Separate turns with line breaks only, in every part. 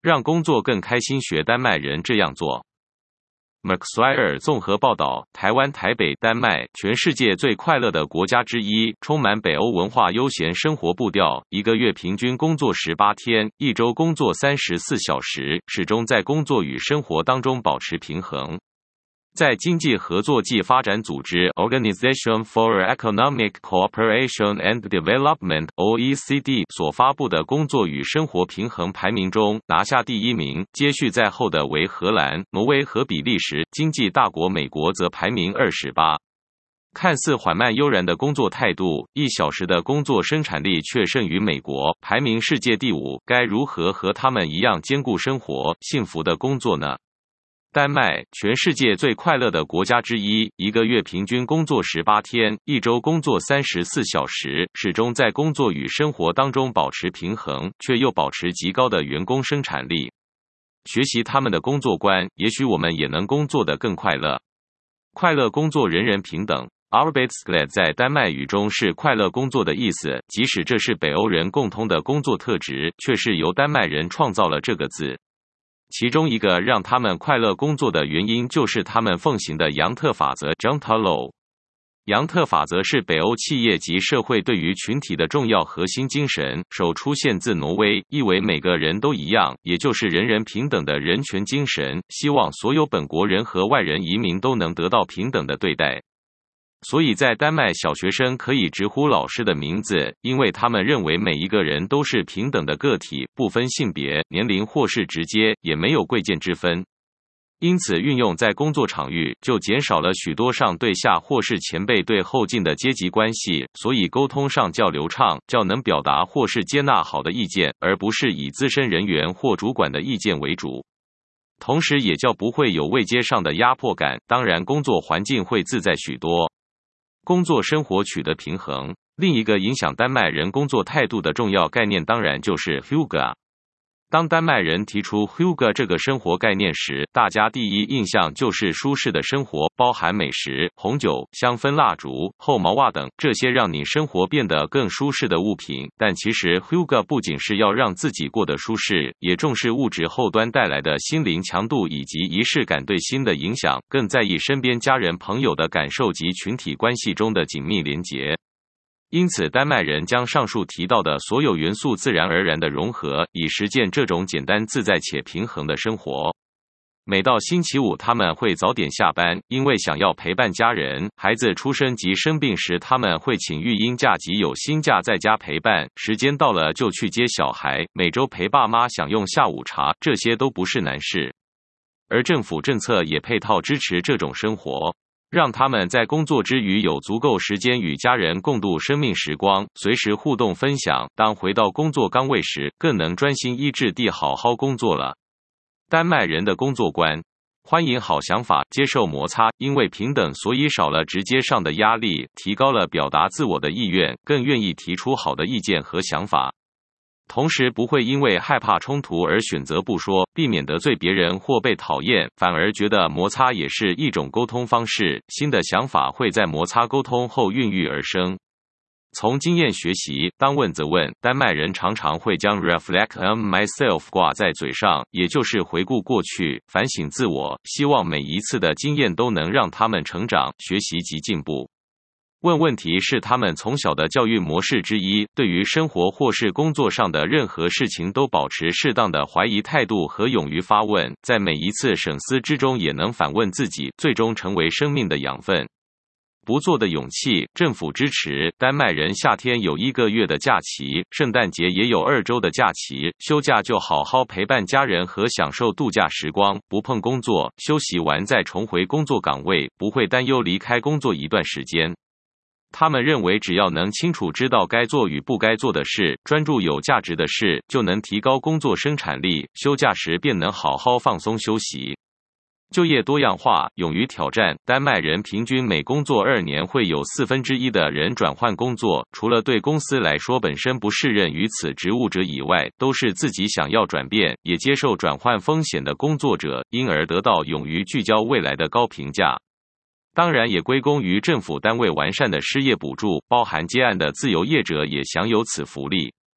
让工作更开心，学丹麦人这样做。McSwire 综合报道，台湾台北，丹麦，全世界最快乐的国家之一，充满北欧文化悠闲生活步调，一个月平均工作18天，一周工作34小时，始终在工作与生活当中保持平衡。在经济合作暨发展组织 Organization for Economic Cooperation and Development (OECD) 所发布的工作与生活平衡排名中，拿下第1名，接续在后的为荷兰、挪威和比利时，经济大国美国则排名28。看似缓慢悠然的工作态度，1小时的工作生产力却胜于美国，排名世界第5。该如何和他们一样兼顾生活、幸福的工作呢？丹麦，全世界最快乐的国家之一，一个月平均工作18天，一周工作34小时，始终在工作与生活当中保持平衡，却又保持极高的员工生产力。学习他们的工作观，也许我们也能工作得更快乐。快乐工作，人人平等。Arbeidsglad 在丹麦语中是快乐工作的意思，即使这是北欧人共通的工作特质，却是由丹麦人创造了这个字。其中一个让他们快乐工作的原因，就是他们奉行的杨特法则 Jantelov。杨特法则是北欧企业及社会对于群体的重要核心精神，首出现自挪威，意为每个人都一样，也就是人人平等的人权精神，希望所有本国人和外人移民都能得到平等的对待。所以在丹麦，小学生可以直呼老师的名字，因为他们认为每一个人都是平等的个体，不分性别、年龄或是直接，也没有贵贱之分。因此运用在工作场域，就减少了许多上对下或是前辈对后进的阶级关系，所以沟通上较流畅，较能表达或是接纳好的意见，而不是以资深人员或主管的意见为主。同时也较不会有位阶上的压迫感，当然工作环境会自在许多。工作生活取得平衡，另一个影响丹麦人工作态度的重要概念当然就是 Hygge。当丹麦人提出 Hygge 这个生活概念时，大家第一印象就是舒适的生活，包含美食、红酒、香氛蜡烛、厚毛袜等这些让你生活变得更舒适的物品。但其实 Hygge 不仅是要让自己过得舒适，也重视物质后端带来的心灵强度以及仪式感对心的影响，更在意身边家人朋友的感受及群体关系中的紧密连结。因此丹麦人将上述提到的所有元素自然而然地融合，以实践这种简单自在且平衡的生活。每到星期五他们会早点下班，因为想要陪伴家人。孩子出生及生病时他们会请育婴假及有薪假在家陪伴，时间到了就去接小孩，每周陪爸妈享用下午茶，这些都不是难事。而政府政策也配套支持这种生活，让他们在工作之余有足够时间与家人共度生命时光，随时互动分享。当回到工作岗位时，更能专心一致地好好工作了。丹麦人的工作观：欢迎好想法，接受摩擦，因为平等，所以少了直接上的压力，提高了表达自我的意愿，更愿意提出好的意见和想法。同时不会因为害怕冲突而选择不说，避免得罪别人或被讨厌，反而觉得摩擦也是一种沟通方式，新的想法会在摩擦沟通后孕育而生。从经验学习，当问则问，丹麦人常常会将 reflect on myself 挂在嘴上，也就是回顾过去，反省自我，希望每一次的经验都能让他们成长、学习及进步。问问题是他们从小的教育模式之一，对于生活或是工作上的任何事情都保持适当的怀疑态度和勇于发问，在每一次省思之中也能反问自己，最终成为生命的养分。不做的勇气，政府支持。丹麦人夏天有1个月的假期，圣诞节也有2周的假期，休假就好好陪伴家人和享受度假时光，不碰工作，休息完再重回工作岗位，不会担忧离开工作一段时间。他们认为只要能清楚知道该做与不该做的事，专注有价值的事，就能提高工作生产力，休假时便能好好放松休息。就业多样化，勇于挑战。丹麦人平均每工作2年会有1/4的人转换工作，除了对公司来说本身不适任于此职务者以外，都是自己想要转变，也接受转换风险的工作者，因而得到勇于聚焦未来的高评价。当然也归功于政府单位完善的失业补助，包含接案的自由业者也享有此福利。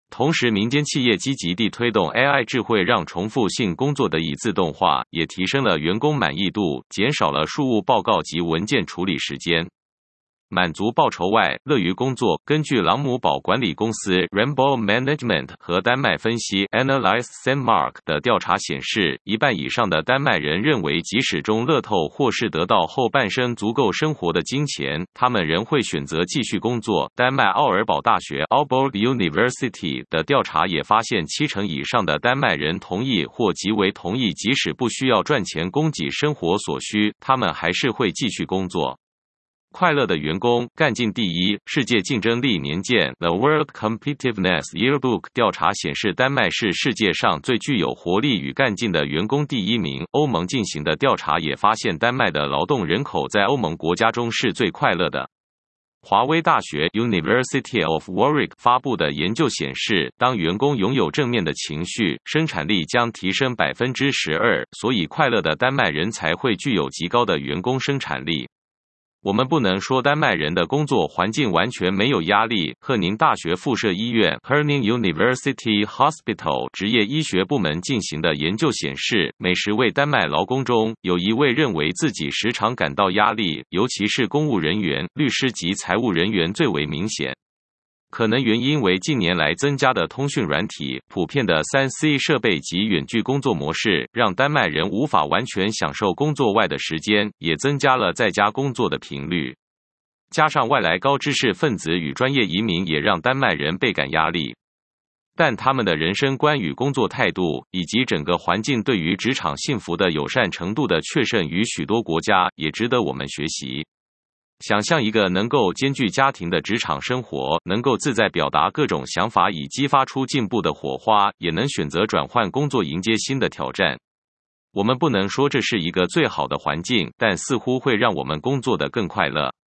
同时，民间企业积极地推动 AI 智慧，让重复性工作得以自动化，也提升了员工满意度，减少了事务报告及文件处理时间。满足报酬外，乐于工作。根据朗姆堡管理公司 Rainbow Management 和丹麦分析 Analyze Denmark 的调查显示，一半以上的丹麦人认为，即使中乐透或是得到后半生足够生活的金钱，他们仍会选择继续工作。丹麦奥尔堡大学 Aalborg University 的调查也发现，70%以上的丹麦人同意或极为同意，即使不需要赚钱供给生活所需，他们还是会继续工作。快乐的员工，干劲第一。世界竞争力年鉴 The World Competitiveness Yearbook 调查显示，丹麦是世界上最具有活力与干劲的员工第1名。欧盟进行的调查也发现，丹麦的劳动人口在欧盟国家中是最快乐的。华威大学 University of Warwick 发布的研究显示，当员工拥有正面的情绪，生产力将提升12%，所以快乐的丹麦人才会具有极高的员工生产力。我们不能说丹麦人的工作环境完全没有压力。赫宁大学附设医院 Herning University Hospital 职业医学部门进行的研究显示，每10位丹麦劳工中有1位认为自己时常感到压力，尤其是公务人员、律师及财务人员最为明显。可能原因为近年来增加的通讯软体、普遍的3C 设备及远距工作模式，让丹麦人无法完全享受工作外的时间，也增加了在家工作的频率。加上外来高知识分子与专业移民，也让丹麦人倍感压力。但他们的人生观与工作态度，以及整个环境对于职场幸福的友善程度的确胜于许多国家，也值得我们学习。想象一个能够兼具家庭的职场生活，能够自在表达各种想法以激发出进步的火花，也能选择转换工作迎接新的挑战。我们不能说这是一个最好的环境，但似乎会让我们工作得更快乐。